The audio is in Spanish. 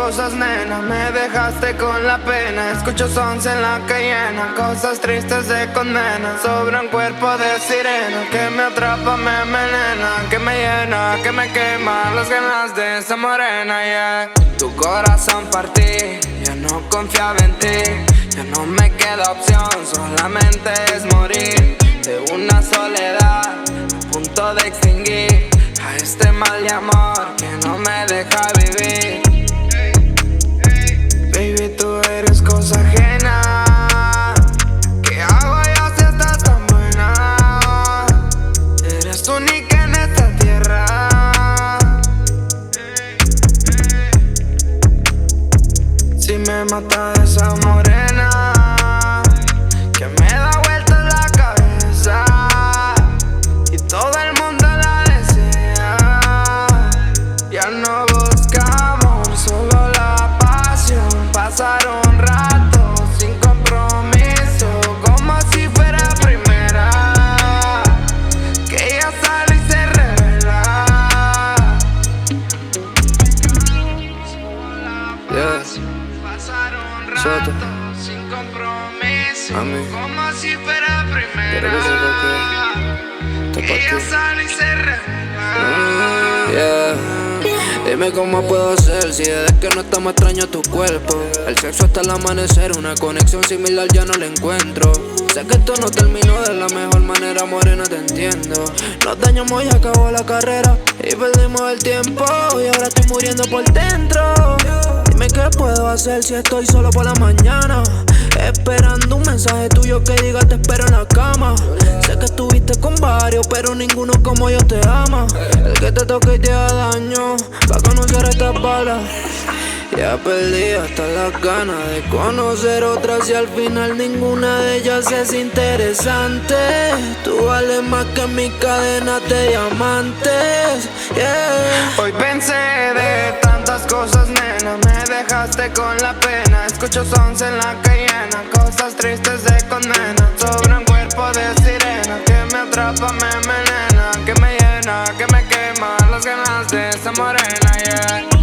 cosas, nena, me dejaste con la pena. Escucho sons en la que llena, cosas tristes de condena. Sobre un cuerpo de sirena que me atrapa, me envenena, que me llena, que me quema las ganas de esa morena, yeah. Tu corazón partí, yo no confiaba en ti. Ya no me queda opción, solamente es morir de una soledad a punto de extinguir a este mal de amor que no me deja vivir. Baby, tú eres cosa ajena. ¿Qué hago yo si estás tan buena? Eres única en esta tierra. Si me mata esa morena que me da vueltas la cabeza y todo el mundo la desea. Ya no buscamos solo la pasión, pasar un rato sin compromiso, como si fuera primera, que ella sale y se revela. Pasar un rato sin compromiso, como si fuera primera, que ella sale y se revela. Dime cómo puedo ser si desde que no estamos extraño tu cuerpo. El sexo hasta el amanecer, una conexión similar ya no la encuentro. Sé que esto no terminó de la mejor manera, morena, te entiendo. Nos dañamos y acabó la carrera y perdimos el tiempo, y ahora estoy muriendo por dentro. Dime qué puedo hacer si estoy solo por la mañana, esperando un mensaje tuyo que diga te espero en la cama. Sé que estuviste con varios, pero ninguno como yo te ama. El que te toque y te haga daño, pa' conocer estas balas. Ya perdí hasta las ganas de conocer otras y al final ninguna de ellas es interesante. Tú vales más que mi cadena de diamantes, yeah. Hoy pensé de tantas cosas, nena, me dejaste con la pena. Escucho sons en la que llena, cosas tristes de condena. Sobre un cuerpo de sirena que me atrapa, me envenena, que me llena, que me quema las ganas de esa morena, yeah.